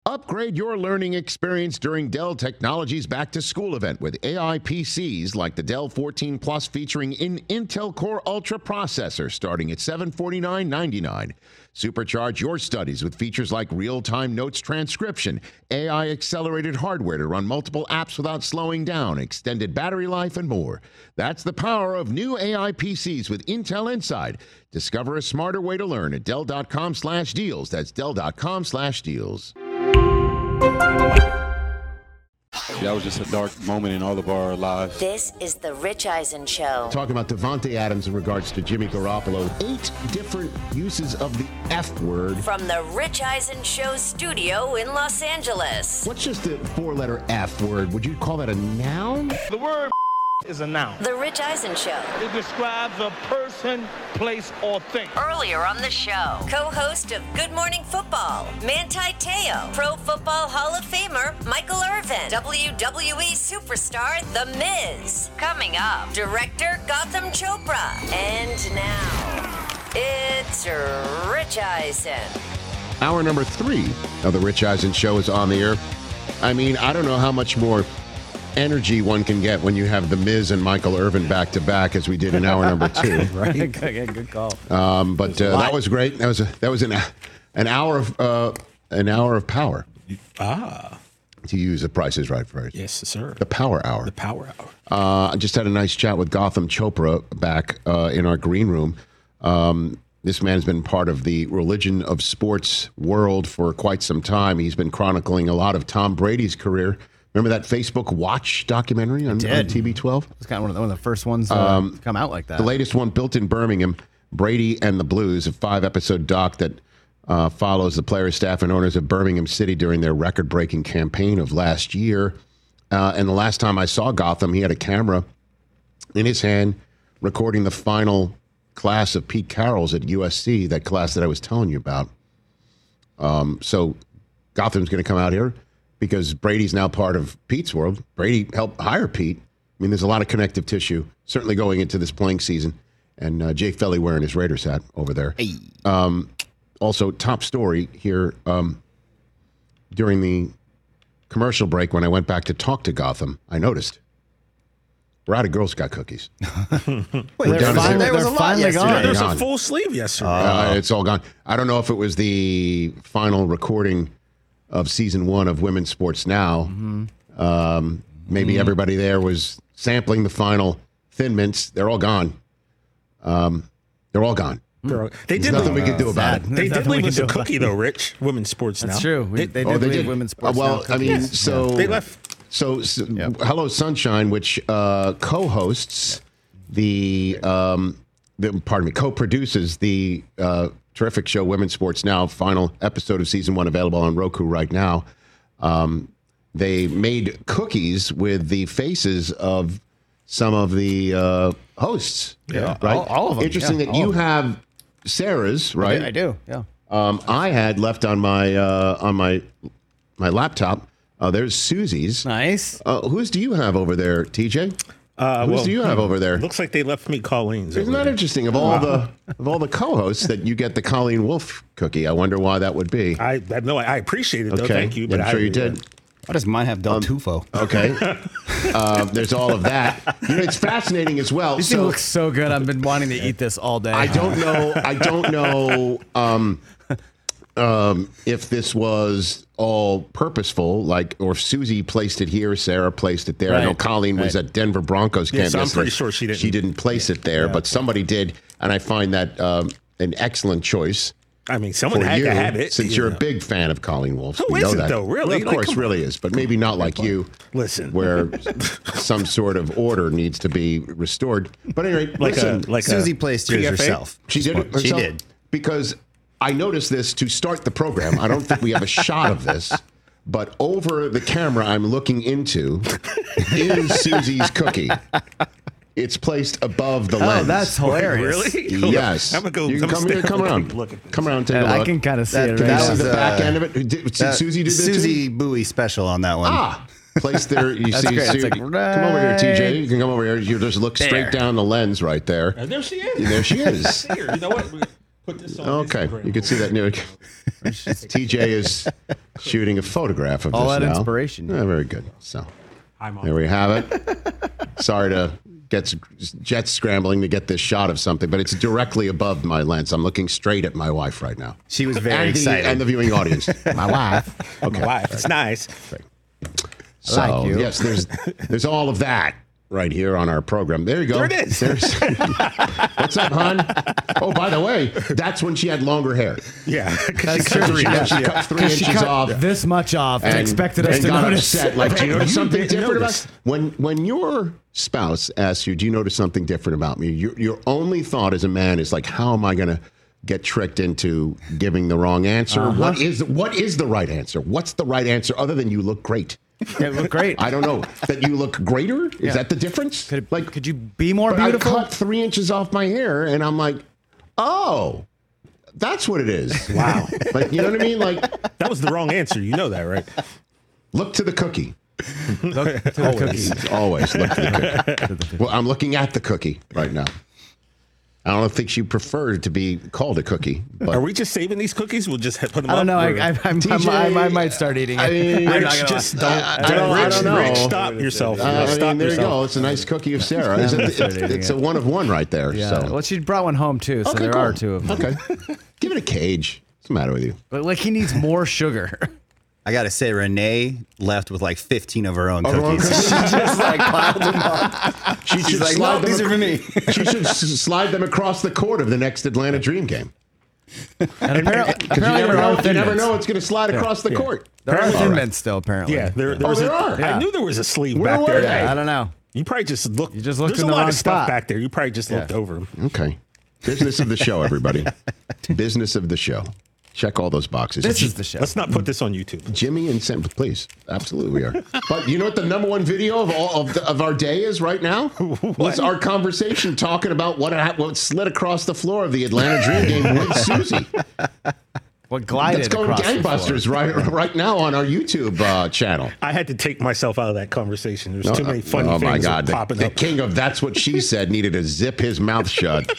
Upgrade your learning experience during Dell Technologies Back to School event with AI PCs like the Dell 14 Plus featuring an Intel Core Ultra processor starting at $749.99. Supercharge your studies with features like real-time notes transcription, AI-accelerated hardware to run multiple apps without slowing down, extended battery life, and more. That's the power of new AI PCs with Intel Inside. Discover a smarter way to learn at Dell.com/deals. That's Dell.com/deals. That was just a dark moment in all of our lives. This is the Rich Eisen Show. Talking about Devontae Adams in regards to Jimmy Garoppolo. 8 different uses of the F word. From the Rich Eisen Show studio in Los Angeles. What's just a 4-letter F word? Would you call that a noun? The word is a noun. The Rich Eisen Show. It describes a person, place, or thing. Earlier on the show, co-host of Good Morning Football, Manti Te'o, Pro Football Hall of Famer Michael Irvin, WWE superstar The Miz. Coming up, director Gotham Chopra. And now, it's Rich Eisen. Hour number 3 of the Rich Eisen Show is on the air. I mean, I don't know how much more energy one can get when you have The Miz and Michael Irvin back to back, as we did in hour number 2. Right, good call. But that was great. That was an hour of power. To use the Price is Right phrase. Yes, sir. The Power Hour. The Power Hour. I just had a nice chat with Gotham Chopra back in our green room. This man's been part of the religion of sports world for quite some time. He's been chronicling a lot of Tom Brady's career. Remember that Facebook Watch documentary on TB12? It's kind of one of the first ones to come out like that. The latest one, built in Birmingham, Brady and the Blues, a 5-episode doc that follows the players, staff, and owners of Birmingham City during their record-breaking campaign of last year. And the last time I saw Gotham, he had a camera in his hand recording the final class of Pete Carroll's at USC, that class that I was telling you about. So Gotham's going to come out here because Brady's now part of Pete's world. Brady helped hire Pete. I mean, there's a lot of connective tissue, certainly going into this playing season. And Jay Felly wearing his Raiders hat over there. Hey. Also, top story here during the commercial break when I went back to talk to Gotham, I noticed we're out of Girl Scout cookies. Wait, they're finally gone. There's a full sleeve yesterday. It's all gone. I don't know if it was the final recording of season 1 of Women's Sports Now. Mm-hmm. Maybe everybody there was sampling the final Thin Mints. They're all gone. They're all gone. There's nothing we can do about it. They did leave us a cookie, though, Rich. Women's Sports Now. That's true. They did leave Women's Sports Now. Well, I mean, so they left. So Hello Sunshine, which co-hosts co-produces the terrific show Women's Sports Now, final episode of season 1 available on Roku right now. They made cookies with the faces of some of the hosts. Yeah, right. All of them. Interesting that you have Sarah's, right? I do. Yeah. I had left on my laptop. There's Susie's. Nice. Whose do you have over there, TJ? Whose do you have over there? Looks like they left me Colleen's. Isn't that interesting? Of all the co-hosts, that you get the Colleen Wolfe cookie. I wonder why that would be. I appreciate it, though. Okay. Thank you. But I'm sure you did. Why does mine have Del Tufo? Okay. There's all of that. You know, it's fascinating as well. This thing looks so good. I've been wanting to eat this all day. I don't know if this was all purposeful, or if Susie placed it here, Sarah placed it there. Right. I know Colleen was at Denver Broncos camp. So I'm pretty sure she didn't. She didn't place it there, but somebody did, and I find that an excellent choice. I mean, someone had to have it. Since you're a big fan of Colleen Wolfe. Who isn't, though, really? Well, of course, really is, but maybe not like you. Listen. Where some sort of order needs to be restored. But anyway, listen. Susie placed yours herself. She did it herself? She did. Because I noticed this to start the program. I don't think we have a shot of this, but over the camera I'm looking into is Susie's cookie. It's placed above the lens. Oh, that's hilarious. Really? Yes. I'm gonna go. You can come here, come around. Come around, take a look. I can kind of see it. That was the back end of it. Susie did this Susie too? Bowie special on that one. Placed there. You see, come over here, TJ. You can come over here. You just look straight down the lens right there. And there she is. There she is. Here, you know what? Put this on Okay, Instagram. you can see that new. TJ is shooting a photograph of All this that now. inspiration. Yeah, very good. So Hi, Mom. there we have it. Sorry to get Jets scrambling to get this shot of something, but it's directly above my lens. I'm looking straight at my wife right now. She was very and excited. And the viewing audience. My wife. Okay. Why? It's nice. So like you. yes, there's all of that right here on our program. There you go. There it is. What's up, hon? Oh, by the way, that's when she had longer hair. Yeah. That's true. She cut 3 She inches cut off. this much off and expected us and to got notice. upset. Like, do you notice something didn't different notice. about when your spouse asks you, do you notice something different about me? Your only thought as a man is like, how am I going to get tricked into giving the wrong answer? What is the right answer? What's the right answer other than you look great? Yeah, it looked great. I don't know. That you look greater? Is that the difference? Could you be more but beautiful? I cut 3 inches off my hair, and I'm like, oh, that's what it is. Wow. Like, you know what I mean? Like, That was the wrong answer. You know that, right? look to the cookie. Look to the cookie. Always look to the cookie. Well, I'm looking at the cookie right now. I don't think she preferred to be called a cookie. But Are we just saving these cookies? We'll just put them I don't know. up. I might start eating it. I mean, I'm Rich, not gonna just lie. I don't know. Rich, stop yourself. I Stop mean, there you yourself. go. It's a nice cookie of Sarah. It's a one of one right there. Yeah. So. Well, she brought one home too, so Okay, there cool. are 2 of them. Okay. Give it a cage. What's the matter with you? But like he needs more sugar. I got to say, Renee left with like 15 of her own her own cookies. cookies? She just like piled them up. She should like, slide "No, these them are for me." She should slide them across the court of the next Atlanta Dream game. And apparently, Because you there never are know it's going to slide across the court. There are All Thin right. Mints still, apparently. Yeah, there Oh, was there a, are? Yeah. I knew there was a sleeve Where back were there. they? I don't know. You probably just looked. You just looked There's in a the lot wrong of stuff spot. back there. You probably just looked over them. Okay. Business of the show, everybody. Business of the show. Check all those boxes. This is the show. Let's not put this on YouTube. Jimmy and Sam, please. Absolutely, we are. But you know what the number one video of all of our day is right now? Was our conversation talking about what slid across the floor of the Atlanta Dream game with Susie. What glided That's going across the floor. gangbusters right now on our YouTube channel. I had to take myself out of that conversation. There's too many funny oh my things God. popping The up. king of That's What She Said needed to zip his mouth shut.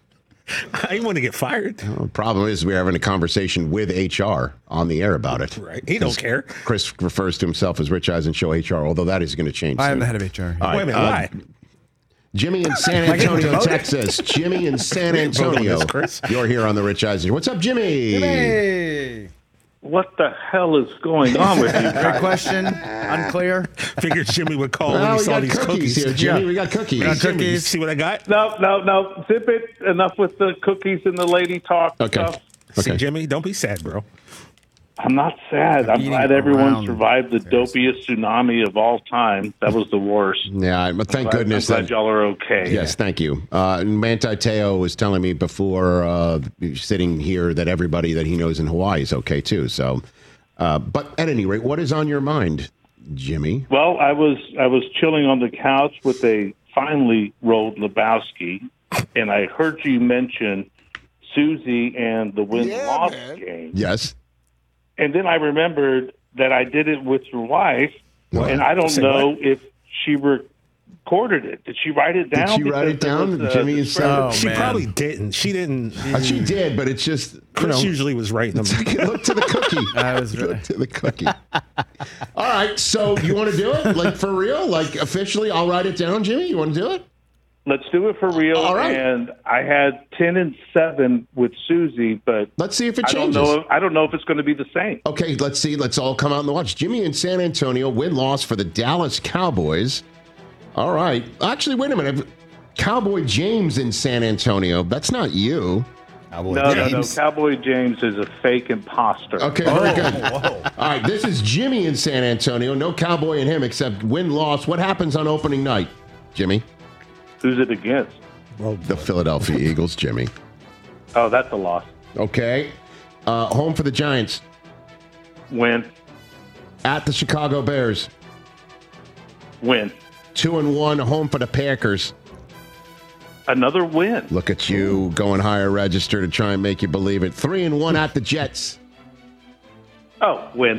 I didn't want to get fired. The problem is we're having a conversation with HR on the air about it. Right. He don't care. Chris refers to himself as Rich Eisen Show HR, although that is going to change I am soon. the head of HR. All right, Wait a minute. Why? Jimmy in San Antonio, Texas. Jimmy in San Antonio. this, Chris. You're here on the Rich Eisen Show. What's up, Jimmy? Hey. What the hell is going on with you? Great question. Unclear. Figured Jimmy would call when Well, he we saw got these cookies cookies. here, Jimmy. Yeah. We got cookies. We got Jimmy, you cookies. see what I got? No. Zip it. Enough with the cookies and the lady talk Okay. stuff. See, Okay. Jimmy, don't be sad, bro. I'm not sad. I'm Eating glad everyone around. survived the dopiest tsunami of all time. That was the worst. Yeah, but thank goodness I'm glad that. y'all are okay. Yes, thank you. Manti Te'o was telling me before sitting here that everybody that he knows in Hawaii is okay too. So, but at any rate, what is on your mind, Jimmy? Well, I was chilling on the couch with a finely rolled Lebowski, and I heard you mention Susie and the win-loss game. Yes. And then I remembered that I did it with your wife, and I don't Say know what? if she recorded it. Did she write it down? Did she write it Because down? there was, Jimmy is saying Oh, She man. probably didn't. She didn't. she did, but it's just Chris usually was writing them. look to the cookie. I was Look right. to the cookie. All right, so you want to do it, like for real, like officially? I'll write it down, Jimmy. You want to do it? Let's do it for real. All right. And I had 10-7 with Susie, but Let's see if it I don't changes. know. I don't know if it's going to be the same. Okay, let's see. Let's all come out and watch. Jimmy in San Antonio, win-loss for the Dallas Cowboys. All right. Actually, wait a minute. Cowboy James in San Antonio. That's not you. Cowboy No. James. Cowboy James is a fake imposter. Okay, very good. All right, this is Jimmy in San Antonio. No Cowboy in him except win-loss. What happens on opening night, Jimmy? Who's it against? The Philadelphia Eagles, Jimmy. Oh, that's a loss. Okay. Home for the Giants. Win. At the Chicago Bears. Win. 2-1, home for the Packers. Another win. Look at you going higher register to try and make you believe it. 3-1 at the Jets. Oh, win.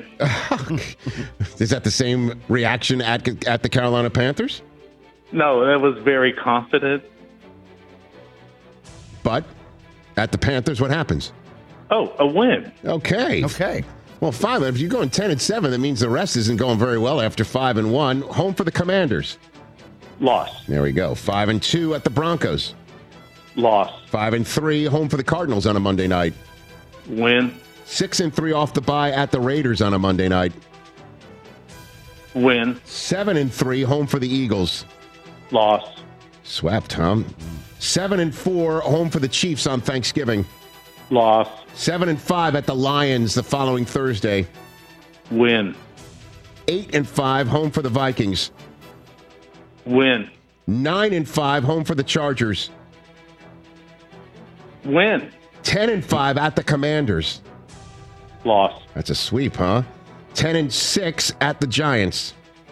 Is that the same reaction at the Carolina Panthers? No, that was very confident. But At the Panthers, what happens? Oh, a win. Okay. Okay. Well, 5. If you're going 10-7, that means the rest isn't going very well after 5-1. Home for the Commanders. Loss. There we go. 5-2 at the Broncos. Loss. 5-3 home for the Cardinals on a Monday night. Win. 6-3 off the bye at the Raiders on a Monday night. Win. 7-3 home for the Eagles. Loss. Swept, huh? 7-4 home for the Chiefs on Thanksgiving. Loss. 7-5 at the Lions the following Thursday. Win. 8-5 home for the Vikings. Win. 9-5 home for the Chargers. Win. 10-5 at the Commanders. Loss. That's a sweep, huh? 10-6 at the Giants.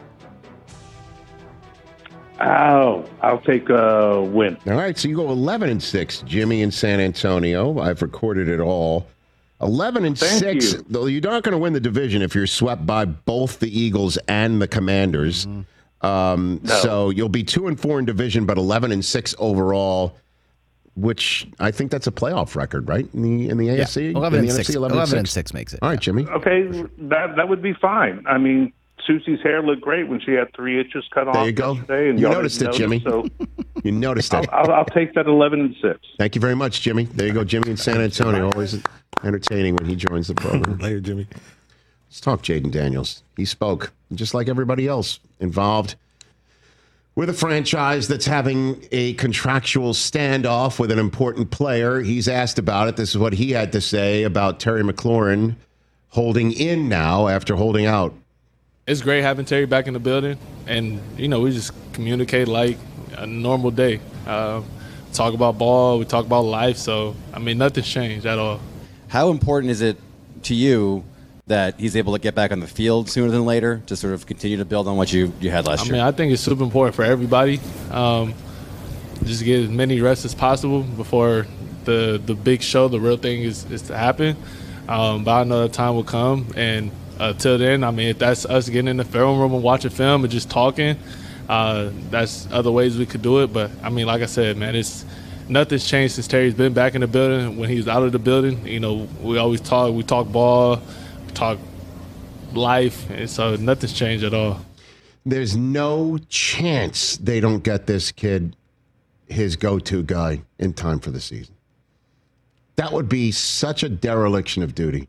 Oh, I'll take a win. All right, so you go 11-6, Jimmy in San Antonio. I've recorded it all. 11-6. Though you're not going to win the division if you're swept by both the Eagles and the Commanders. No. So you'll be 2-4 in division, but 11-6 overall, which I think that's a playoff record, right? In the AFC, 11 in the and NFC, 6. 11 and 6 makes it. All right, Jimmy. Okay, that would be fine. I mean, Susie's hair looked great when she had 3 inches cut off. There you go. Yesterday, and You y'all noticed didn't it, Jimmy. So You noticed it. I'll take that 11-6. Thank you very much, Jimmy. There you go, Jimmy in San Antonio. Always entertaining when he joins the program. Later, Jimmy. Let's talk Jaden Daniels. He spoke, just like everybody else involved with a franchise that's having a contractual standoff with an important player. He's asked about it. This is what he had to say about Terry McLaurin holding in now after holding out. It's great having Terry back in the building, and we just communicate like a normal day. Talk about ball, we talk about life. So nothing's changed at all. How important is it to you that he's able to get back on the field sooner than later to sort of continue to build on what you had last year? I think it's super important for everybody. Just get as many rests as possible before the big show, the real thing is to happen. But I know the time will come, and till then, if that's us getting in the film room and watching film and just talking, that's other ways we could do it. But like I said, man, nothing's changed since Terry's been back in the building. When he was out of the building, we always talk. We talk ball, we talk life, and so nothing's changed at all. There's no chance they don't get this kid his go-to guy in time for the season. That would be such a dereliction of duty.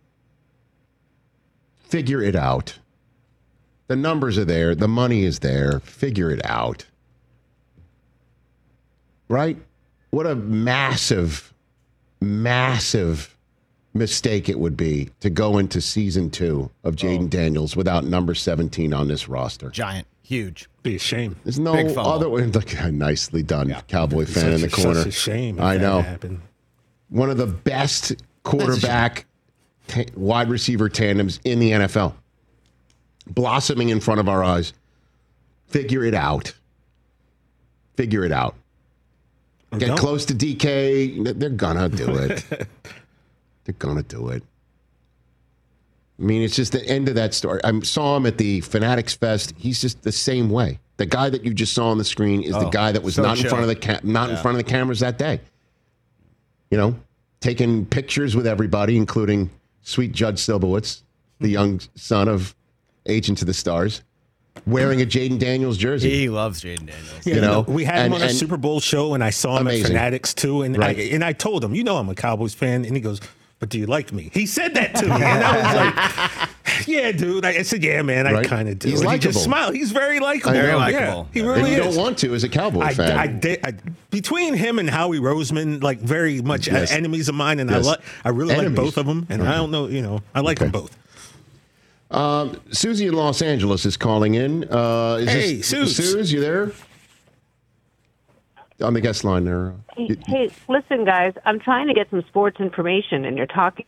Figure it out. The numbers are there. The money is there. Figure it out. Right? What a massive, massive mistake it would be to go into season 2 of Jaden Daniels without number 17 on this roster. Giant. Huge. Be a shame. There's no Big fumble. other way. Look, nicely done, Cowboy fan in the corner. Such a shame. If I that know. happened. One of the best quarterback wide receiver tandems in the NFL. Blossoming in front of our eyes. Figure it out. Figure it out. Get close to DK. They're going to do it. They're going to do it. It's just the end of that story. I saw him at the Fanatics Fest. He's just the same way. The guy that you just saw on the screen is the guy that was so not in chill. front of the in front of the cameras that day. Taking pictures with everybody, including sweet Judge Silbowitz, the young son of Agent of the Stars, wearing a Jaden Daniels jersey. He loves Jaden Daniels. Yeah, we had him on a Super Bowl show, and I saw him Amazing. at Fanatics too. And Right. I told him, I'm a Cowboys fan, and he goes, "But do you like me?" He said that to me, and I was like, "Yeah, dude." I said, "Yeah, man, I Right. kind of do." He's And he likable. just smiled. He's very likable. Very likable. Yeah, he And really you is. don't want to as a Cowboy fan. Between him and Howie Roseman, like very much Yes. enemies of mine, and Yes. I really like Enemies. both of them. And I don't know, I like them both. Susie in Los Angeles is calling in. Hey, Suze. Suze, you there? On the guest line there. Hey, listen, guys. I'm trying to get some sports information, and you're talking.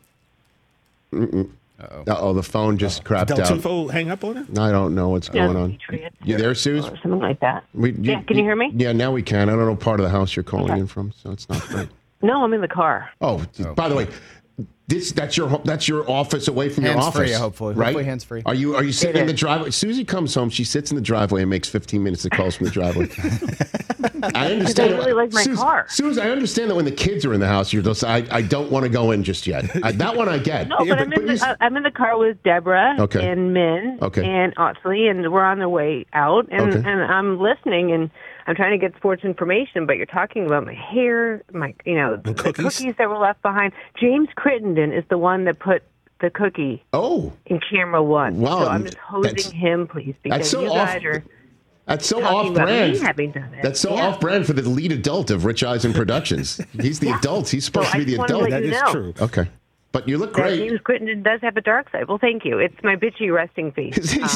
Uh-oh, the phone just crapped Del out. Tufo hang up on her? I don't know what's going on. Patriots You there, Suze? or something like that. We- Yeah, can you hear me? Yeah, now we can. I don't know part of the house you're calling in from, so it's not great. No, I'm in the car. Oh, by the way, that's your office away from your Hands-free, office, hopefully. right? Hopefully hands-free. Are you sitting It in the is. driveway? Susie comes home. She sits in the driveway and makes 15 minutes of calls from the driveway. I understand. I really like my car. Suze, I understand that when the kids are in the house, you're just, I don't want to go in just yet. That one I get. No, but I'm in the car with Deborah Okay. and Min Okay. and Otsley, and we're on the way out, and, Okay. and I'm listening, and I'm trying to get sports information, but you're talking about my hair, the cookies that were left behind. James Crittenden is the one that put the cookie in camera one. Wow, So I'm just hosing him, please, because so you guys are That's so talking about off-brand. me having done it. That's so Yeah. off-brand for the lead adult of Rich Eisen Productions. He's the adult. He's supposed So to I be the just wanted to adult. let you That is know. true. Okay. But you look That great. James Crittenden does have a dark side. Well, thank you. It's my bitchy resting face.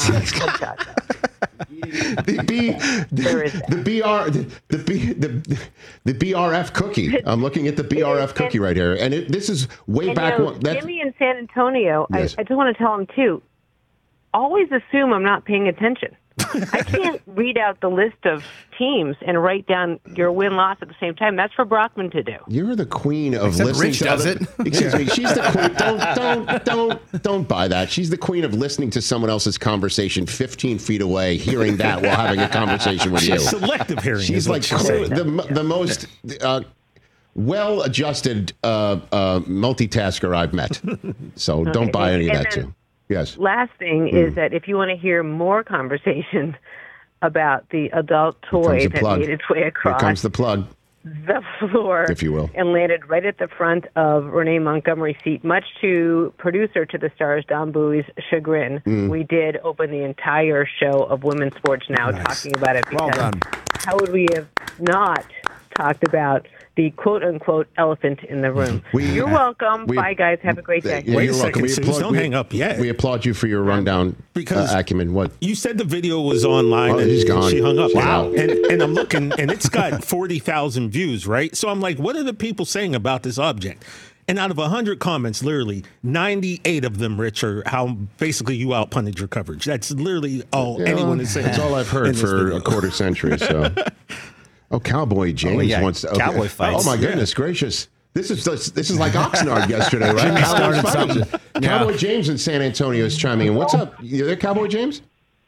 The BRF cookie. I'm looking at the BRF cookie right here, and this is way back. Jimmy in San Antonio. Yes. I just want to tell him too. Always assume I'm not paying attention. I can't read out the list of teams and write down your win-loss at the same time. That's for Brockman to do. You're the queen of Except listening Rich to does other, it. Excuse me. She's the queen. Don't buy that. She's the queen of listening to someone else's conversation 15 feet away, hearing that while having a conversation with you. She's selective hearing. She's is what like she's saying. the most well-adjusted multitasker I've met. So don't buy any of And that then too. Yes. Last thing is that if you want to hear more conversation about the adult toy that made its way Here across comes the plug, the floor, if you will, and landed right at the front of Renee Montgomery's seat, much to producer to the Stars Don Bowie's chagrin. We did open the entire show of Women's Sports Now talking about it. Well Because done. how would we have not talked about the quote-unquote elephant in the room? You're welcome. Bye, guys. Have a great day. Yeah, Wait you're a welcome. second, Suze, don't hang up yet. We applaud you for your rundown Because- acumen. What? You said the video was online Oh, and she's gone. she hung up. She's Wow. out. And I'm looking and it's got 40,000 views, right? So I'm like, what are the people saying about this object? And out of 100 comments, literally 98 of them, Rich, are how basically you outpunted your coverage. That's literally all anyone is saying. That's all I've in heard this for video. a quarter century. So, Cowboy James yeah, wants to. cowboy fights. Oh my goodness gracious! This is like Oxnard yesterday, right? Cowboy fights. Cowboy James in San Antonio is chiming in. What's up? You there, Cowboy James?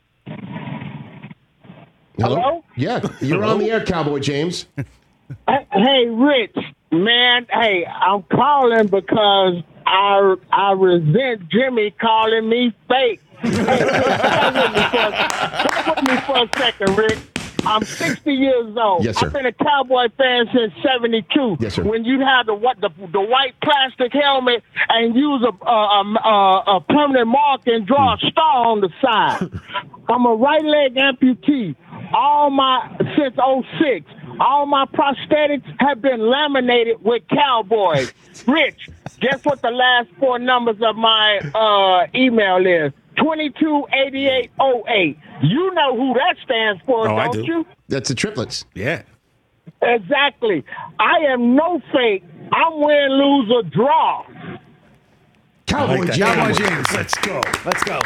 Hello? Yeah, you're on the air, Cowboy James. Hey, Rich, man. Hey, I'm calling because I resent Jimmy calling me fake. Hey, come with me for a second, Rick. I'm 60 years old. Yes, sir. I've been a Cowboy fan since '72. Yes, sir. When you had the white plastic helmet and use a permanent mark and draw a star on the side. I'm a right leg amputee. Since '06, all my prosthetics have been laminated with Cowboys. Rich, guess what the last four numbers of my email is? 228808. You know who that stands for, I don't do. you? That's the triplets. Yeah. Exactly. I am no fake. I'm win, lose, or draw. Cowboy that. James. Cowboy James. Let's go. Let's go.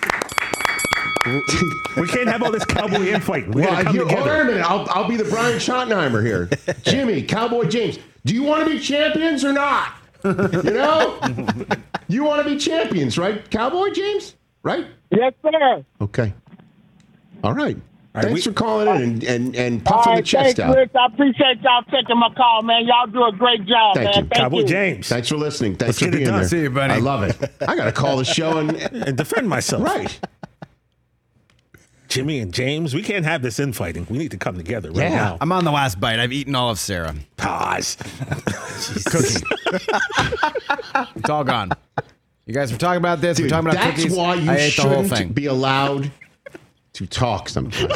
We can't have all this cowboy infighting. We gotta come Hold on a together. minute. I'll be the Brian Schottenheimer here. Jimmy, Cowboy James, do you want to be champions or not? You know? You want to be champions, right, Cowboy James? Right? Yes, sir. Okay. All right. right, Thanks for calling in and All puffing right, the chest thanks, out. Rich. I appreciate y'all taking my call, man. Y'all do a great job, Thank man. you. Thank Cowboy you. James. Thanks for listening. Thanks Let's for get it being done. there. See you, buddy. I love it. I got to call the show And defend myself. right. Jimmy and James, we can't have this infighting. We need to come together right now. I'm on the last bite. I've eaten all of Sarah. Pause. Cookie. It's all gone. You guys were talking about this. Dude, we're talking about that's cookies. why you I ate the whole shouldn't thing. be allowed to talk sometimes.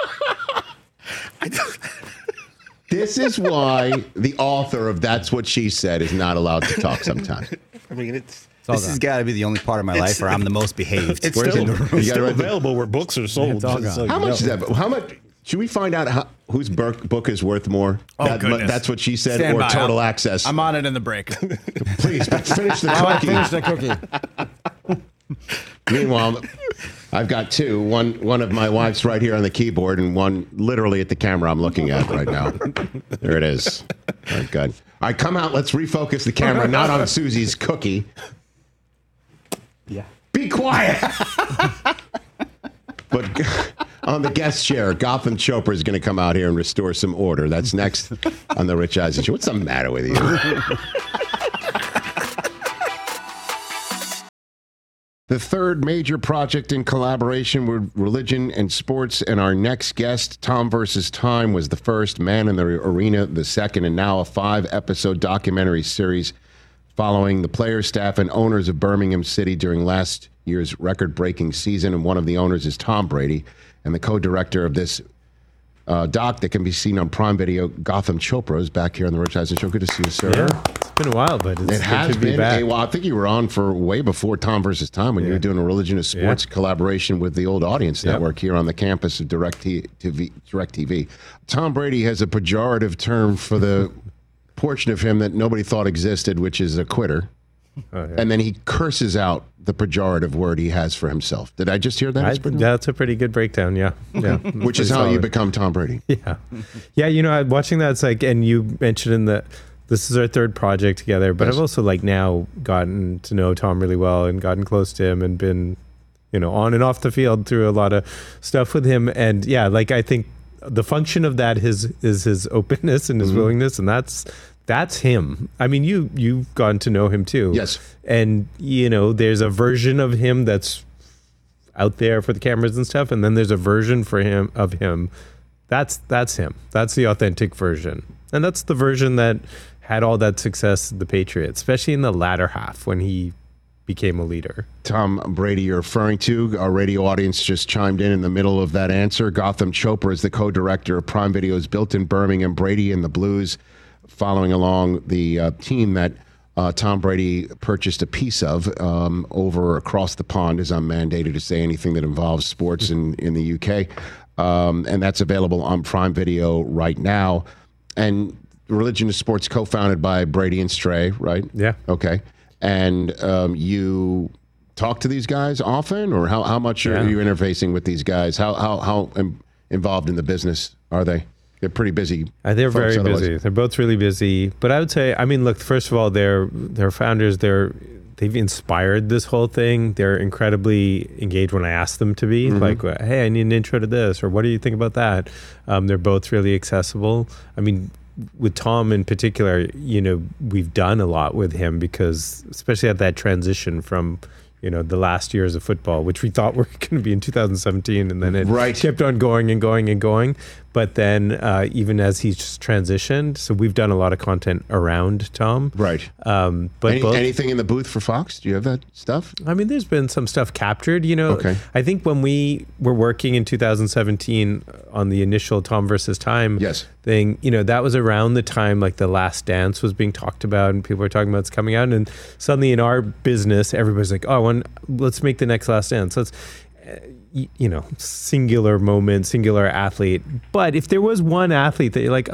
This is why the author of That's What She Said is not allowed to talk sometimes. I mean, it's This has got to be the only part of my life where I'm the most behaved. it's Where's still, it? You it's gotta still write the- available where books are sold. all just gone. so How you much is know. that? How much? Should we find out whose book is worth more? Oh, goodness. That's What She Said, Stand or by. Total Access? I'm on it in the break. Please, but finish the I want to cookie. finish the cookie. Meanwhile, I've got two. One of my wife's right here on the keyboard, and one literally at the camera I'm looking at right now. There it is. Very good. All right, come out. Let's refocus the camera, not on Susie's cookie. Yeah. Be quiet. But on the guest chair. Gotham Chopra is going to come out here and restore some order. That's next on the Rich Eisen Show. What's the matter with you? The third major project in collaboration with religion and sports, and our next guest, Tom vs. Time, was the first, Man in the Arena the second, and now a 5-episode documentary series following the players, staff, and owners of Birmingham City during last year's record-breaking season. And one of the owners is Tom Brady, and the co-director of this doc that can be seen on Prime Video, Gotham Chopra, is back here on the Rich Eisen Show. Good to see you, sir. Yeah, it's been a while, but it has been. Well, I think you were on for way before Tom vs. Time when you were doing a religion and sports collaboration with the old Audience Network here on the campus of DirecTV. Tom Brady has a pejorative term for the portion of him that nobody thought existed, which is a quitter. And then he curses out the pejorative word he has for himself. Did I just hear that? That's a pretty good breakdown, yeah. Which is how you become Tom Brady. Yeah, you know, watching that, it's like, and you mentioned this is our third project together, but I've also now gotten to know Tom really well and gotten close to him and been, on and off the field through a lot of stuff with him. And yeah, I think the function of that is his openness and his willingness, and that's him. I mean, you've gotten to know him too. Yes. And, there's a version of him that's out there for the cameras and stuff. And then there's a version of him. That's him. That's the authentic version. And that's the version that had all that success at the Patriots, especially in the latter half when he became a leader. Tom Brady, you're referring to. Our radio audience just chimed in the middle of that answer. Gotham Chopra is the co-director of Prime Video's Built in Birmingham, Brady and the Blues, following along the team that Tom Brady purchased a piece of over across the pond, as I'm mandated to say anything that involves sports in the UK. And that's available on Prime Video right now. And Religion is Sports, co-founded by Brady and Stray, right? Yeah. Okay. And you talk to these guys often, or how much are you interfacing with these guys? How involved in the business are they? They're pretty busy. They're very busy. They're both really busy. But I would say, look, first of all, they're founders. They've inspired this whole thing. They're incredibly engaged when I ask them to be. Like, hey, I need an intro to this, or what do you think about that? They're both really accessible. With Tom in particular, we've done a lot with him because, especially at that transition from, the last years of football, which we thought were going to be in 2017, and then it kept on going and going and going. But then even as he's just transitioned, so we've done a lot of content around Tom. Right. But anything in the booth for Fox? Do you have that stuff? There's been some stuff captured, Okay. I think when we were working in 2017 on the initial Tom versus Time thing, that was around the time The Last Dance was being talked about and people were talking about it's coming out. And suddenly in our business, everybody's like, let's make the next Last Dance. Let's, singular moment, singular athlete. But if there was one athlete that you're like,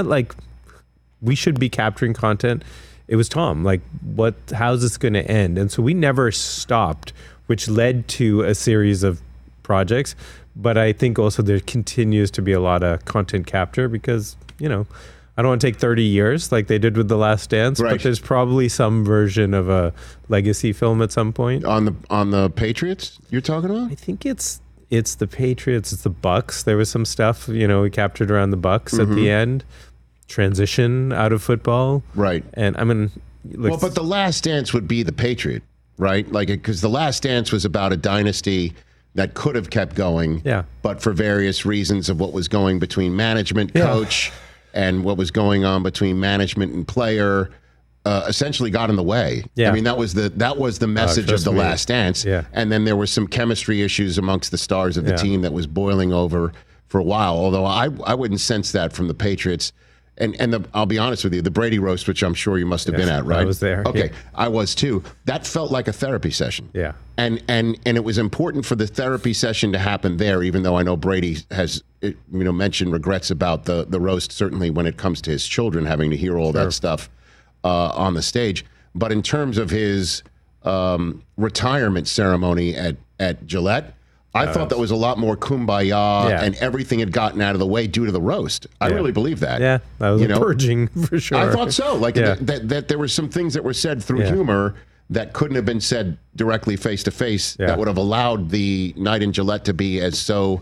we should be capturing content, it was Tom. How's this going to end? And so we never stopped, which led to a series of projects. But I think also there continues to be a lot of content capture because, I don't want to take 30 years like they did with The Last Dance, but there's probably some version of a legacy film at some point. On the Patriots you're talking about? I think it's the Patriots, it's the Bucks. There was some stuff, we captured around the Bucks at the end. Transition out of football. Right. And but The Last Dance would be the Patriot, right? Because The Last Dance was about a dynasty that could have kept going, but for various reasons of what was going between management, coach, and what was going on between management and player, essentially got in the way. Yeah. That was the message of The Last Dance. Yeah. And then there were some chemistry issues amongst the stars of the team that was boiling over for a while. Although I wouldn't sense that from the Patriots. And I'll be honest with you, the Brady roast, which I'm sure you must have been at, right? I was there. Okay, I was too. That felt like a therapy session. Yeah. And it was important for the therapy session to happen there, even though I know Brady has mentioned regrets about the roast, certainly when it comes to his children having to hear all that stuff on the stage. But in terms of his retirement ceremony at Gillette, I thought that was a lot more kumbaya and everything had gotten out of the way due to the roast. I really believe that. Yeah, that was purging for sure. I thought so. That there were some things that were said through humor that couldn't have been said directly face to face that would have allowed the night in Gillette to be as so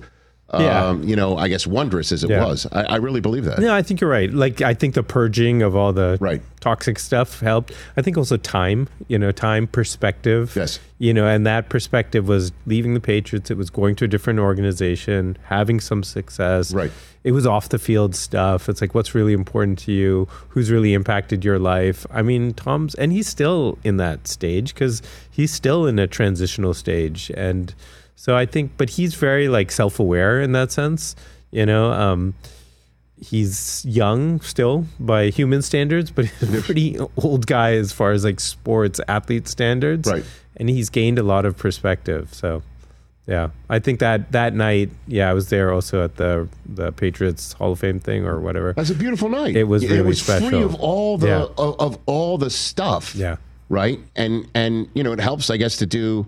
I guess wondrous as it was. I really believe that. No, I think you're right. Like, I think the purging of all the toxic stuff helped. I think also time, perspective. Yes. And that perspective was leaving the Patriots. It was going to a different organization, having some success. Right. It was off the field stuff. It's like, what's really important to you? Who's really impacted your life? I mean, and he's still in that stage because he's still in a transitional stage. And so I think, but he's very like self-aware in that sense, he's young still by human standards, but he's a pretty old guy as far as like sports athlete standards. Right. And he's gained a lot of perspective. So yeah, I think that night, I was there also at the Patriots Hall of Fame thing or whatever. That's a beautiful night. It was really special. Free of all the of all the stuff. Yeah. Right. And it helps, I guess, to do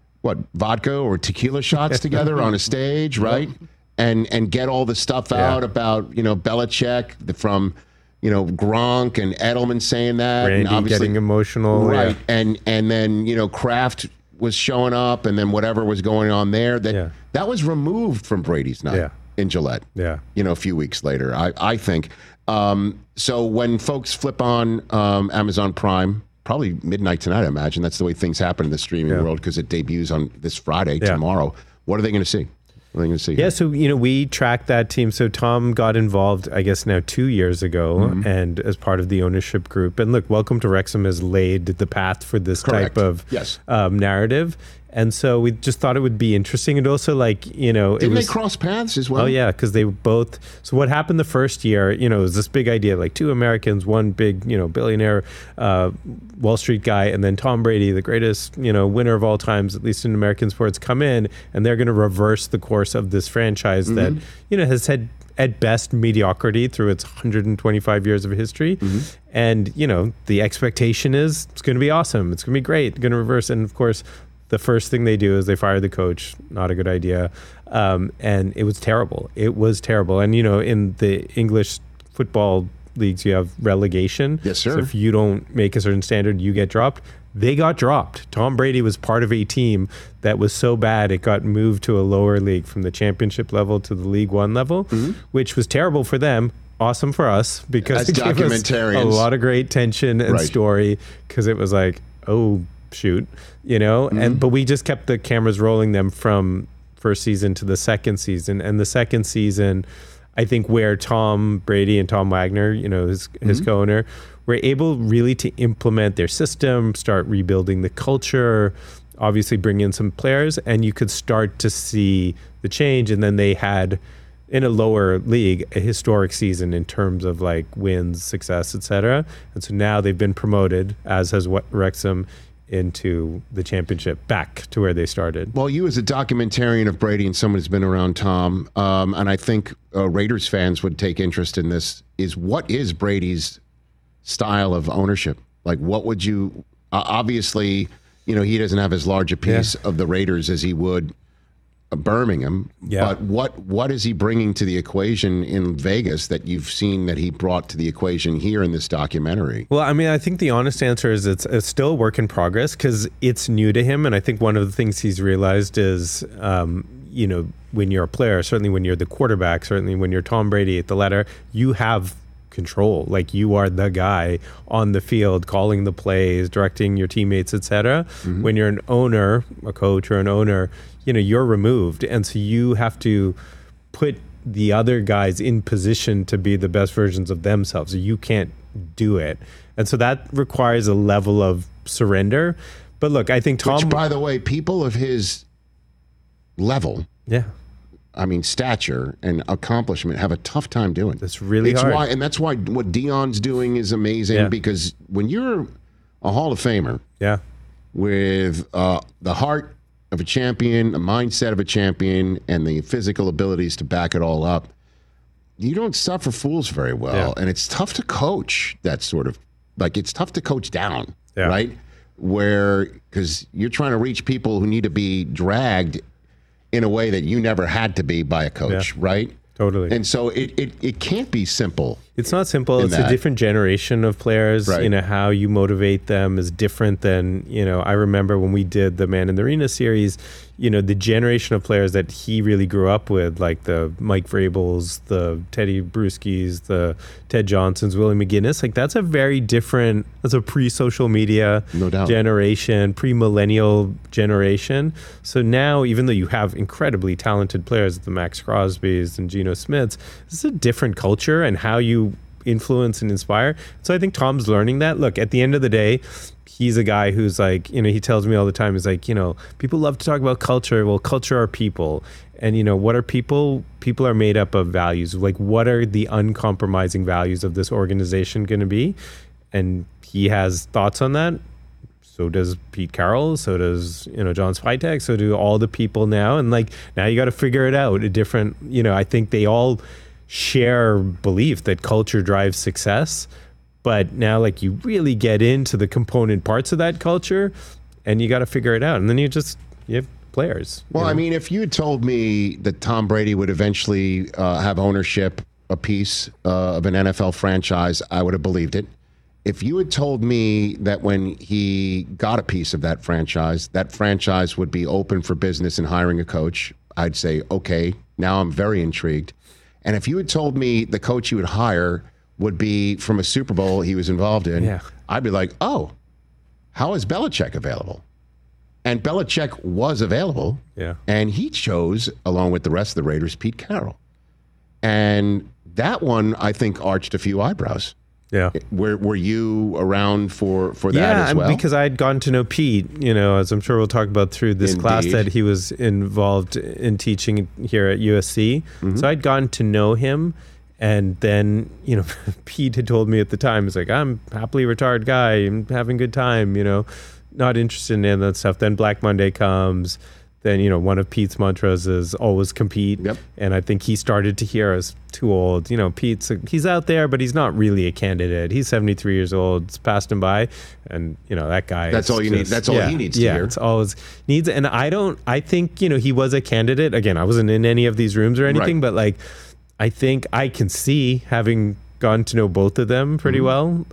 vodka or tequila shots together on a stage, right? And get all the stuff out about Belichick from Gronk and Edelman saying that, Randy and obviously getting emotional, right? And then Kraft was showing up, and then whatever was going on there that was removed from Brady's night in Gillette. Yeah, a few weeks later, I think. So when folks flip on Amazon Prime, probably midnight tonight, I imagine that's the way things happen in the streaming world because it debuts on this Friday tomorrow. What are they going to see? What are they going to see? Yeah, so we tracked that team. So Tom got involved, I guess now 2 years ago, and as part of the ownership group. And look, Welcome to Wrexham has laid the path for this type of narrative. And so we just thought it would be interesting. And also, didn't they cross paths as well? Oh, yeah, because they both. So what happened the first year, it was this big idea, like two Americans, one big, billionaire Wall Street guy, and then Tom Brady, the greatest, winner of all times, at least in American sports, come in, and they're going to reverse the course of this franchise that, has had at best mediocrity through its 125 years of history. And, the expectation is it's going to be awesome. It's going to be great. Going to reverse. And of course, the first thing they do is they fire the coach. Not a good idea. And it was terrible. It was terrible. And, in the English football leagues, you have relegation. Yes, sir. So if you don't make a certain standard, you get dropped. They got dropped. Tom Brady was part of a team that was so bad it got moved to a lower league from the championship level to the League One level, which was terrible for them. Awesome for us because it gave us a lot of great tension and story because it was like, oh, shoot, but we just kept the cameras rolling them from first season to the second season. And the second season, I think where Tom Brady and Tom Wagner, his co-owner, were able really to implement their system, start rebuilding the culture, obviously bring in some players, and you could start to see the change. And then they had, in a lower league, a historic season in terms of like wins, success, etc. And so now they've been promoted, as has Wrexham, into the championship, back to where they started. Well, you as a documentarian of Brady and someone who's been around Tom, and I think Raiders fans would take interest in this, is what is Brady's style of ownership? Like, what would you, obviously, he doesn't have as large a piece of the Raiders as he would Birmingham, but what is he bringing to the equation in Vegas that you've seen that he brought to the equation here in this documentary? Well, I mean, I think the honest answer is it's still a work in progress because it's new to him. And I think one of the things he's realized is, when you're a player, certainly when you're the quarterback, certainly when you're Tom Brady at the ladder, you have control. Like, you are the guy on the field calling the plays, directing your teammates, etc. When you're an owner, a coach or an owner, you're removed. And so you have to put the other guys in position to be the best versions of themselves. You can't do it. And so that requires a level of surrender. But look, I think Tom... Which, by the way, people of his level... stature and accomplishment have a tough time doing. That's really hard. That's why what Dion's doing is amazing because when you're a Hall of Famer with the heart of a champion, a mindset of a champion, and the physical abilities to back it all up, you don't suffer fools very well. And it's tough to coach that sort of, it's tough to coach down, right? Because you're trying to reach people who need to be dragged in a way that you never had to be by a coach, right? Totally. And so it can't be simple It's not simple. in It's that. a different generation of players. Right. You know, how you motivate them is different than, you know, I remember when we did the Man in the Arena series, you know, the generation of players that he really grew up with, like the Mike Vrabels, the Teddy Bruschi's, the Ted Johnsons, Willie McGinnis, like that's a very different, that's a pre-social media No doubt. generation, pre-millennial generation. So now, even though you have incredibly talented players, the Max Crosby's and Geno Smiths, this is a different culture and how you influence and inspire. So I think Tom's learning that. Look, at the end of the day, he's a guy who's like, you know, he tells me all the time, he's like, you know, people love to talk about culture. Well, culture are people. And, you know, what are people? People are made up of values. Like, what are the uncompromising values of this organization going to be? And he has thoughts on that. So does Pete Carroll. So does, you know, John Spytek. So do all the people now. And like, now you got to figure it out. A different, you know, I think they all share belief that culture drives success. But now, like, you really get into the component parts of that culture and you got to figure it out. And then you have players. Well, I mean, if you had told me that Tom Brady would eventually have ownership, a piece of an NFL franchise, I would have believed it. If you had told me that when he got a piece of that franchise would be open for business and hiring a coach, I'd say, okay, now I'm very intrigued. And if you had told me the coach he would hire would be from a Super Bowl he was involved in, I'd be like, oh, how is Belichick available? And Belichick was available. Yeah. And he chose, along with the rest of the Raiders, Pete Carroll. And that one, I think, arched a few eyebrows. Yeah. Were you around for that as well? Yeah, because I'd gotten to know Pete, you know, as I'm sure we'll talk about through this class that he was involved in teaching here at USC. Mm-hmm. So I'd gotten to know him. And then, you know, Pete had told me at the time, he's like, I'm a happily retired guy. I'm having a good time, you know, not interested in that stuff. Then Black Monday comes. Then, you know, one of Pete's mantras is always compete. Yep. And I think he started to hear us too old. You know, he's out there, but he's not really a candidate. He's 73 years old. It's passed him by. And, you know, that guy. That's all you need. That's all he needs to hear. It's always needs. And I think, you know, he was a candidate. Again, I wasn't in any of these rooms or anything, but like, I think I can see, having gotten to know both of them pretty well.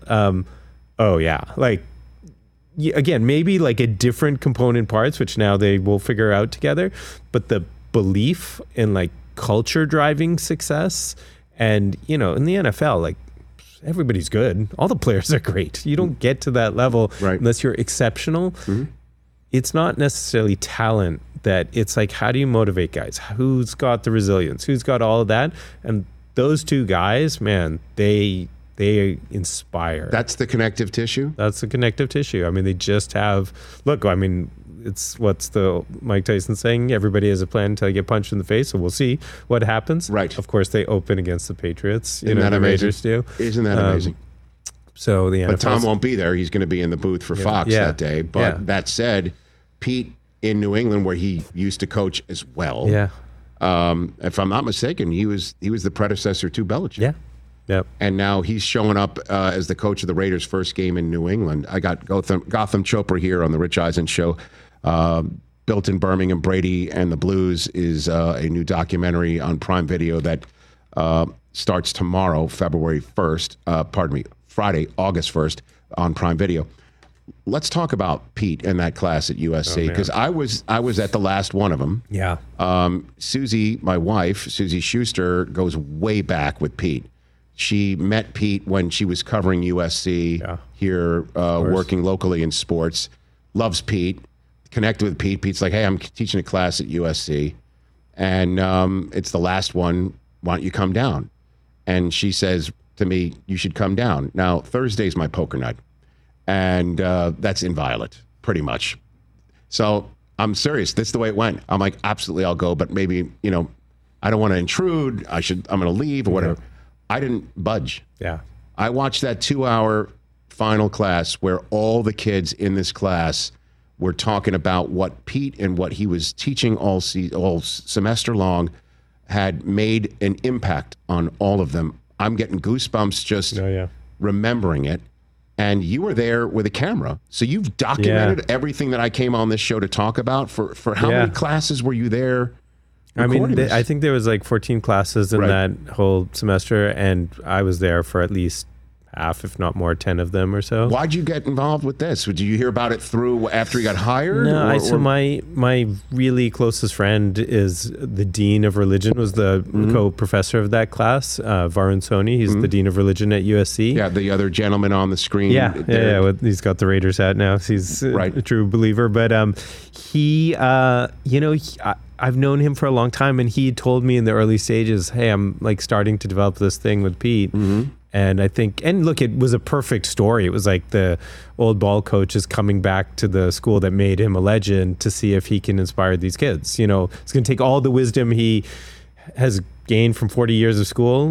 Like, again, maybe like a different component parts, which now they will figure out together. But the belief in like culture driving success, and, you know, in the NFL, like, everybody's good. All the players are great. You don't get to that level unless you're exceptional. Mm-hmm. It's not necessarily talent. That it's like, how do you motivate guys? Who's got the resilience? Who's got all of that? And those two guys, man, they inspire. That's the connective tissue? That's the connective tissue. I mean, they just have, look, I mean, it's what's the Mike Tyson saying? Everybody has a plan until you get punched in the face, so we'll see what happens. Right. Of course, they open against the Patriots. Isn't that the amazing? Raiders do. Isn't that amazing? So the NFL. But Tom won't be there. He's going to be in the booth for Fox that day. But that said, Pete in New England, where he used to coach as well. Yeah. If I'm not mistaken, he was the predecessor to Belichick. Yeah. Yep. And now he's showing up as the coach of the Raiders' first game in New England. I got Gotham Chopra here on the Rich Eisen Show. Built in Birmingham, Brady and the Blues is a new documentary on Prime Video that starts tomorrow, Friday, August 1st on Prime Video. Let's talk about Pete and that class at USC, because I was at the last one of them. Yeah. Susie, my wife, Susie Schuster, goes way back with Pete. She met Pete when she was covering USC here, working locally in sports. Loves Pete. Connected with Pete. Pete's like, hey, I'm teaching a class at USC, and it's the last one. Why don't you come down? And she says to me, you should come down. Now, Thursday's my poker night. And that's inviolate, pretty much. So I'm serious. That's the way it went. I'm like, absolutely, I'll go. But maybe, you know, I don't want to intrude. I'm going to leave or whatever. I didn't budge. Yeah. I watched that 2-hour final class where all the kids in this class were talking about what Pete and what he was teaching all semester long had made an impact on all of them. I'm getting goosebumps just remembering it. And you were there with a camera. So you've documented everything that I came on this show to talk about. For how many classes were you there? I mean, recording this. I think there was like 14 classes in that whole semester, and I was there for at least half, if not more, 10 of them or so. Why'd you get involved with this? Did you hear about it through after you got hired? No, so my really closest friend is the dean of religion, was the co-professor of that class, Varun Soni. He's the dean of religion at USC. Yeah, the other gentleman on the screen. Yeah. He's got the Raiders hat now. He's a true believer. But I've known him for a long time, and he told me in the early stages, hey, I'm like starting to develop this thing with Pete. And I think, and look, it was a perfect story. It was like the old ball coach is coming back to the school that made him a legend to see if he can inspire these kids. You know, it's going to take all the wisdom he has gained from 40 years of school,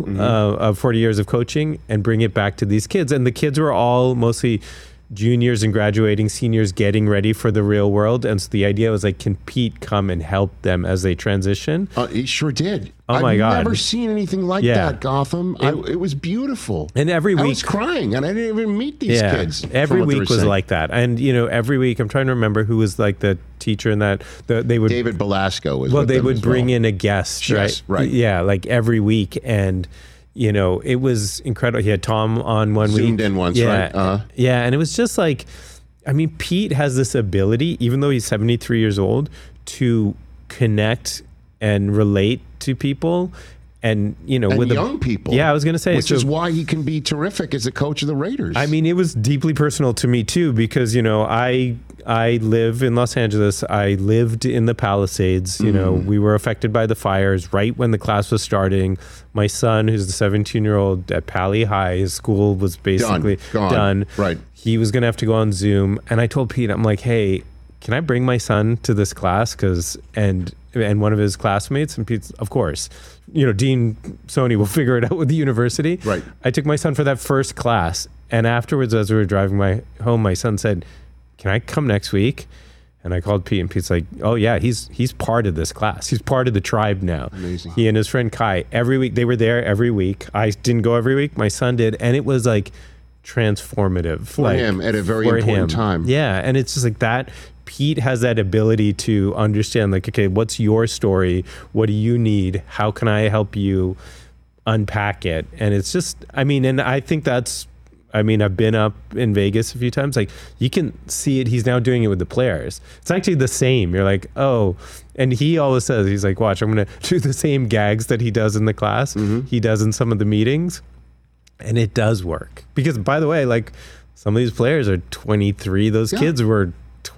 40 years of coaching, and bring it back to these kids. And the kids were all mostly juniors and graduating, seniors getting ready for the real world. And so the idea was like, can Pete come and help them as they transition? He sure did. Oh my God. I've never seen anything like that, Gotham. It was beautiful. And every week I was crying, and I didn't even meet these kids. Every week was like that. And, you know, every week, I'm trying to remember who was like the teacher in that. They would David Belasco was Well, with they them would as bring well. in a guest, Yes, right. Yeah, like every week. And, you know, it was incredible. He had Tom on one week. Zoomed in once, right? Yeah, and it was just like, I mean, Pete has this ability, even though he's 73 years old, to connect and relate to people. And, you know, with young people. Yeah, I was going to say. Which is why he can be terrific as a coach of the Raiders. I mean, it was deeply personal to me, too, because, you know, I live in Los Angeles. I lived in the Palisades. You know, we were affected by the fires right when the class was starting. My son, who's the 17-year-old at Pali High, his school was basically done. Right. He was going to have to go on Zoom. And I told Pete, I'm like, hey, can I bring my son to this class? And one of his classmates, and Pete's, of course, you know, Dean Soni will figure it out with the university. Right. I took my son for that first class. And afterwards, as we were driving home, my son said, can I come next week? And I called Pete, and Pete's like, oh yeah, he's part of this class. He's part of the tribe now. Amazing. He and his friend Kai, every week, they were there every week. I didn't go every week. My son did. And it was like transformative. For him at a very important time. Yeah. And it's just like that. Pete has that ability to understand, like, okay, what's your story? What do you need? How can I help you unpack it? And it's just, I mean, and I think that's, I mean, I've been up in Vegas a few times. Like, you can see it. He's now doing it with the players. It's actually the same. You're like, oh, and he always says, he's like, watch, I'm going to do the same gags that he does in the class. He does in some of the meetings. And it does work. Because, by the way, like, some of these players are 23. Those kids were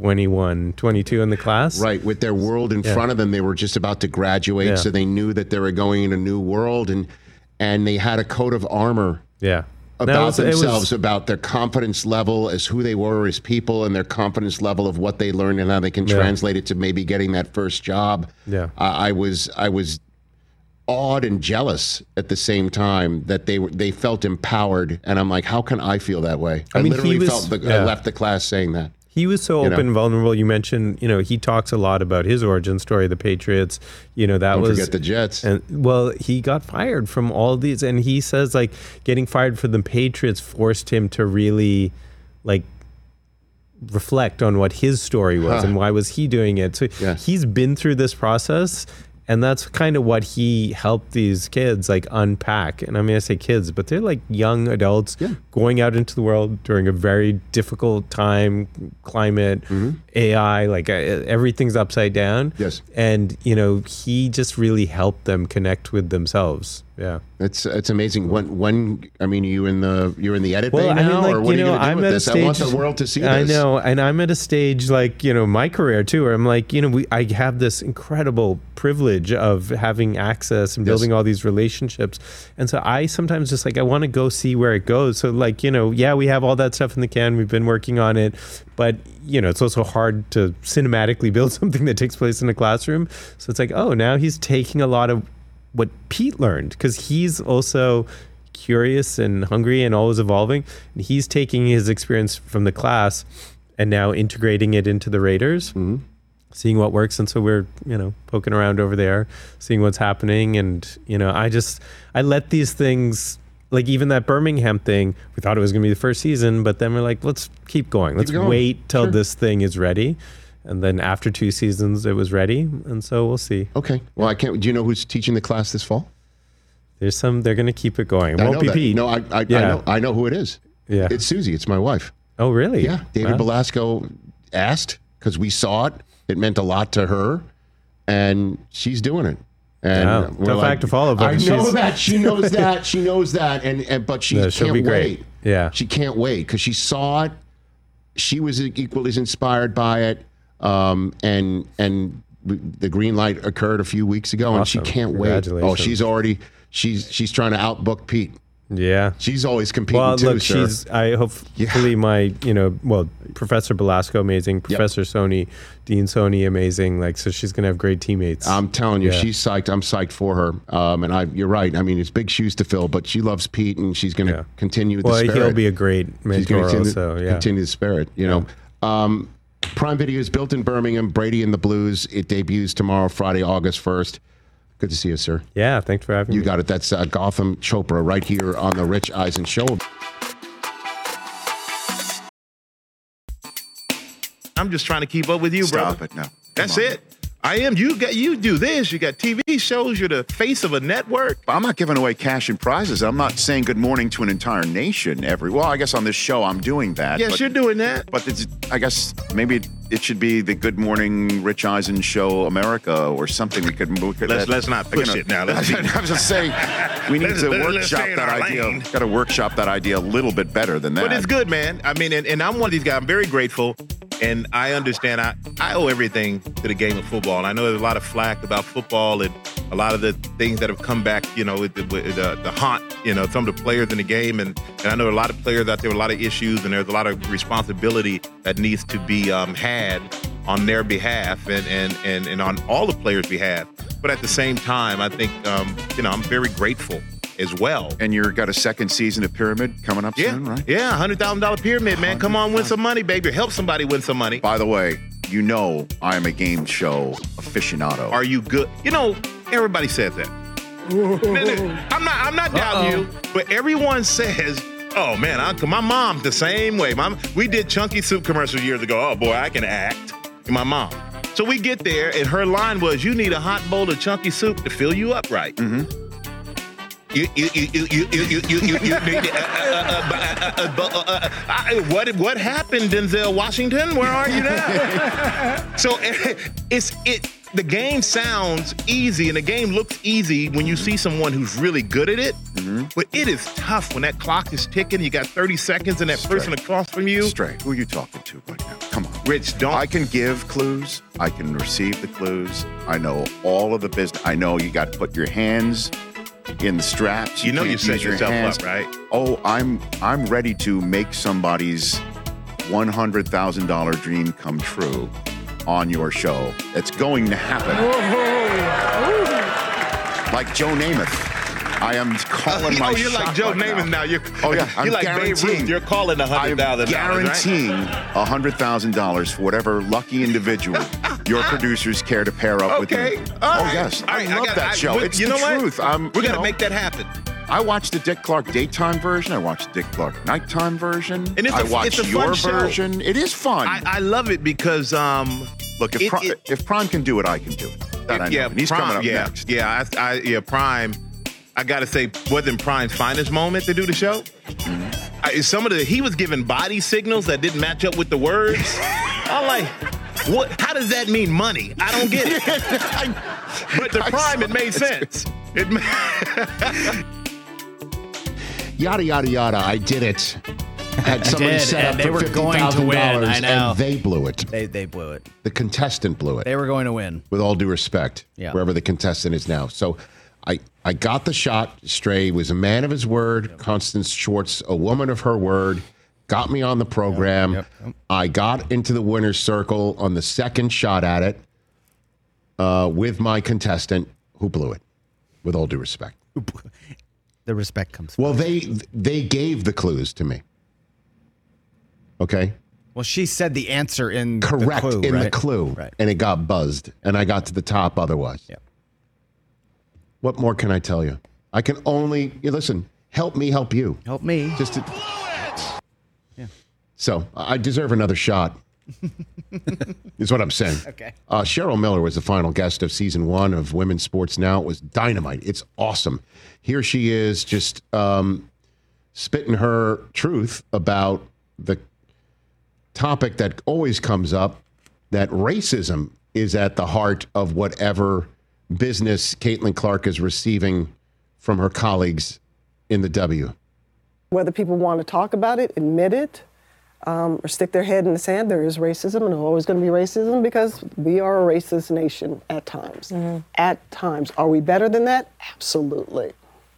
21, 22 in the class. Right, with their world in front of them. They were just about to graduate, so they knew that they were going in a new world, and they had a coat of armor about themselves, about their confidence level as who they were as people, and their confidence level of what they learned and how they can translate it to maybe getting that first job. I was awed and jealous at the same time that they felt empowered, and I'm like, how can I feel that way? I mean, literally I left the class saying that. He was so open and vulnerable. You mentioned, you know, he talks a lot about his origin story, the Patriots. You know, that Don't was forget the Jets. And well, he got fired from all these, and he says like getting fired from the Patriots forced him to really like reflect on what his story was and why was he doing it. So he's been through this process. And that's kind of what he helped these kids like unpack. And I mean, I say kids, but they're like young adults going out into the world during a very difficult time, climate, AI, like everything's upside down. Yes. And, you know, he just really helped them connect with themselves. Yeah. It's amazing. When I mean, you're in the edit bay now, I mean, like, or what you are you know, going to do I'm with at this? a stage, I want the world to see this. I know, and I'm at a stage like, you know, my career too, where I'm like, you know, I have this incredible privilege of having access and building all these relationships, and so I sometimes just like I want to go see where it goes. So like, you know, we have all that stuff in the can. We've been working on it, but you know, it's also hard to cinematically build something that takes place in a classroom. So it's like, oh, now he's taking a lot of what Pete learned, because he's also curious and hungry and always evolving. And he's taking his experience from the class and now integrating it into the Raiders, seeing what works. And so we're, you know, poking around over there, seeing what's happening. And, you know, I let these things, like even that Birmingham thing, we thought it was going to be the first season, but then we're like, let's keep going. Let's wait till this thing is ready. And then after 2 seasons, it was ready. And so we'll see. Okay. Well, I can't. Do you know who's teaching the class this fall? There's some. They're going to keep it going. It won't be that. Pete. No, I know who it is. Yeah. It's Susie. It's my wife. Oh, really? Yeah. David Belasco asked because we saw it. It meant a lot to her, and she's doing it. And we're tough act to follow. But I know that she knows that. She knows that, and but she she'll can't be wait. great. Yeah, she can't wait because she saw it. She was equally as inspired by it, and the green light occurred a few weeks ago, and she can't wait. Oh, she's trying to outbook Pete. Yeah, she's always competing. Well, too, look, sir. hopefully my Professor Belasco amazing, Professor Sony, Dean Sony amazing. Like, so she's gonna have great teammates. I'm telling you, she's psyched. I'm psyched for her. And you're right. I mean, it's big shoes to fill, but she loves Pete, and she's gonna continue the spirit. He'll be a great mentor. Continue the spirit. You know, Prime Video is built in Birmingham. Brady and the Blues. It debuts tomorrow, Friday, August 1st. Good to see you, sir. Yeah, thanks for having me. You got it. That's Gotham Chopra right here on the Rich Eisen Show. I'm just trying to keep up with you, bro. Stop it now. That's it. I am. You do this. You got TV shows. You're the face of a network. I'm not giving away cash and prizes. I'm not saying good morning to an entire nation well, I guess on this show I'm doing that. Yes, you're doing that. But I guess maybe it should be the Good Morning Rich Eisen Show America or something. We could move. Let's not push it now. I was just saying we need to workshop that idea. Got to workshop that idea a little bit better than that. But it's good, man. I mean, and I'm one of these guys. I'm very grateful. And I understand I owe everything to the game of football. And I know there's a lot of flack about football and a lot of the things that have come back, with the haunt, some of the players in the game. And I know a lot of players out there with a lot of issues, and there's a lot of responsibility that needs to be had on their behalf and on all the players' behalf. But at the same time, I think, I'm very grateful as well. And you've got a second season of Pyramid coming up soon, right? Yeah, $100,000 Pyramid, man. Come on, win some money, baby. Help somebody win some money. By the way, I am a game show aficionado. Are you good? Everybody says that. I'm not doubting you, but everyone says, oh, man, my mom's the same way. We did Chunky Soup commercials years ago. Oh, boy, I can act. My mom. So we get there, and her line was, you need a hot bowl of Chunky Soup to fill you up right. Mm-hmm. What happened, Denzel Washington? Where are you now? So the game sounds easy, and the game looks easy when you see someone who's really good at it. Mm-hmm. But it is tough when that clock is ticking. You got 30 seconds, and that person across from you. Straight. Who are you talking to right now? Come on, Rich. I can give clues. I can receive the clues. I know all of the business. I know you got to put your hands in the straps. You set yourself up, right? Oh, I'm ready to make somebody's $100,000 dream come true on your show. It's going to happen. Like Joe Namath. I am calling my shot. Oh, you're like Joe Namath now. You're like Babe Ruth. You're calling $100,000. I'm guaranteeing $100,000 for whatever lucky individual your producers care to pair up with me. All yes. I love that show. It's the truth. We're going to make that happen. I watched the Dick Clark daytime version. I watched the Dick Clark nighttime version. And I watched your version. It is fun. I love it because look, if Prime can do it, I can do it. That I know. And he's coming up next. Yeah, Prime. I gotta say, wasn't Prime's finest moment to do the show. Mm-hmm. He was giving body signals that didn't match up with the words. I'm like, what? How does that mean money? I don't get it. But to Prime, it made sense. Yada yada yada. I did it. Had somebody set up they for were going to win. I know. And they blew it. They blew it. The contestant blew it. They were going to win. With all due respect, wherever the contestant is now. So I got the shot. Stray was a man of his word. Constance Schwartz, a woman of her word, got me on the program. Yep. I got into the winner's circle on the second shot at it with my contestant who blew it, with all due respect. The respect comes first. Well, they gave the clues to me. Okay? Well, she said the answer in Correct, the clue, in right? the clue. Right. And it got buzzed, and I got to the top otherwise. Yep. What more can I tell you? I can only listen. Help me, help you. Help me. Yeah. So I deserve another shot. is what I'm saying. Okay. Cheryl Miller was the final guest of season 1 of Women's Sports Now. It was dynamite. It's awesome. Here she is just spitting her truth about the topic that always comes up, that racism is at the heart of whatever business Caitlin Clark is receiving from her colleagues in the W. Whether people want to talk about it, admit it, or stick their head in the sand, there is racism, and there's always going to be racism because we are a racist nation at times. Mm-hmm. At times. Are we better than that? Absolutely.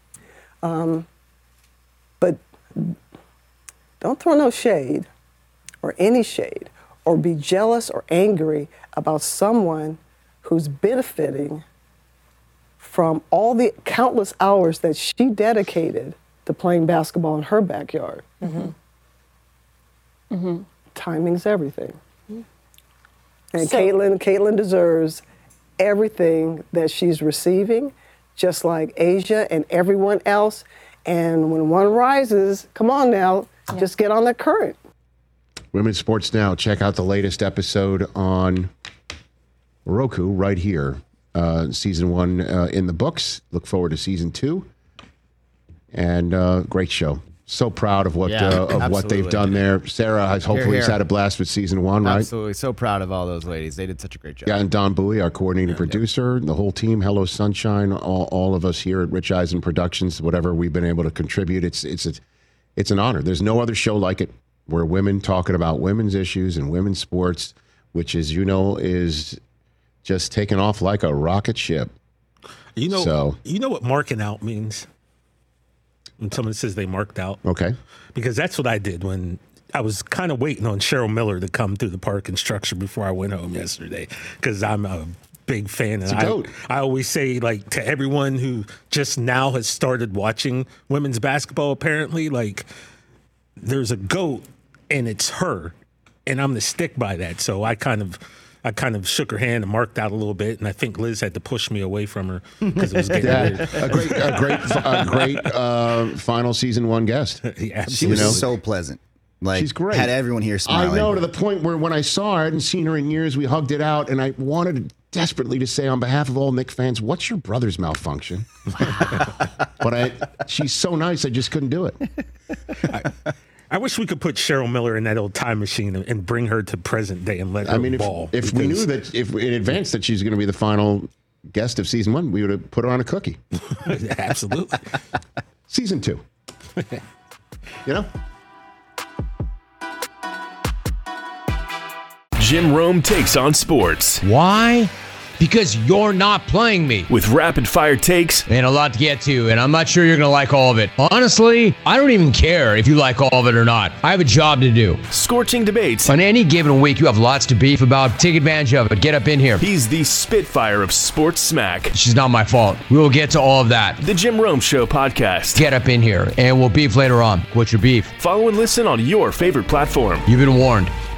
But don't throw no shade or any shade or be jealous or angry about someone who's benefiting from all the countless hours that she dedicated to playing basketball in her backyard. Mm-hmm. Mm-hmm. Timing's everything. Mm-hmm. And so, Caitlin deserves everything that she's receiving, just like Asia and everyone else. And when one rises, come on now, just get on the current. Women's Sports Now. Check out the latest episode on Roku right here. Season 1 in the books. Look forward to season 2. And great show. So proud of what they've done there. Sarah has hopefully had a blast with season 1, right? Absolutely. So proud of all those ladies. They did such a great job. Yeah, and Don Bowie, our coordinating producer, the whole team, Hello Sunshine, all of us here at Rich Eisen Productions, whatever we've been able to contribute. It's an honor. There's no other show like it where women talking about women's issues and women's sports, which is, is just taking off like a rocket ship. You know what marking out means? When someone says they marked out. Okay. Because that's what I did when I was kind of waiting on Cheryl Miller to come through the parking structure before I went home yesterday, because I'm a big fan. And I always say, like, to everyone who just now has started watching women's basketball, apparently, like, there's a GOAT and it's her, and I'm to stick by that. So I kind of shook her hand and marked out a little bit, and I think Liz had to push me away from her because it was getting weird. A great final season 1 guest. Yeah, she was so pleasant. Like, she's great. Had everyone here smiling. I know, to the point where when I saw her, I hadn't seen her in years. We hugged it out, and I wanted desperately to say on behalf of all Knicks fans, what's your brother's malfunction? But she's so nice, I just couldn't do it. I wish we could put Cheryl Miller in that old time machine and bring her to present day and let her ball. If we knew that in advance that she's going to be the final guest of season 1, we would have put her on a cookie. Absolutely. Season 2. Jim Rome takes on sports. Why? Because you're not playing me. With rapid fire takes. And a lot to get to, and I'm not sure you're going to like all of it. Honestly, I don't even care if you like all of it or not. I have a job to do. Scorching debates. On any given week, you have lots to beef about. Take advantage of it. Get up in here. He's the Spitfire of sports smack. It's not my fault. We will get to all of that. The Jim Rome Show podcast. Get up in here, and we'll beef later on. What's your beef? Follow and listen on your favorite platform. You've been warned.